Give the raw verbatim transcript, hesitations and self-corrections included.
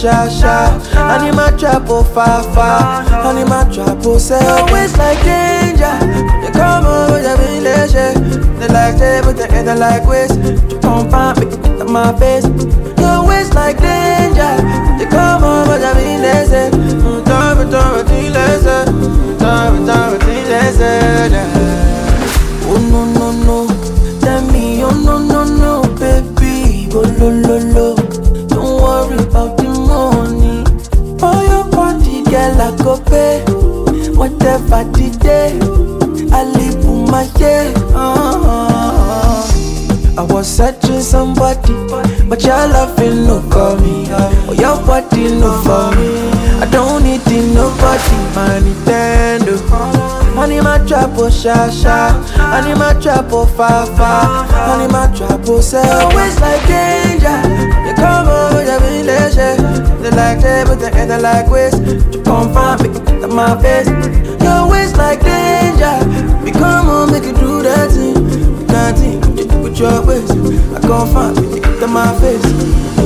sha sha. I need my trap oh fa fa. I need my trap oh say. Your waist like danger. They come over the village. They like they but they get like waist. You come find me at my face. Your waist like danger. They come over the village. Don't be don't be lazy. Don't be don't be lazy. Oh no no no. Tell me oh no no no baby. Oh lo lo lo. Don't worry about the money. For your body, girl, I go pay. Whatever the day, I live for my day. Uh-huh. I was searching somebody, but your love will no call me. Oh, your body no for me. I don't need it, nobody. My Nintendo. I need my trap oh sha sha. I need my trap oh fa fa. I need my trap oh say. Always like danger. They come over the village. They like they but they ain't like waste. You come find me at my face. Your waist like danger. We come on make you do that thing. That thing with your waist. I come find me at my face.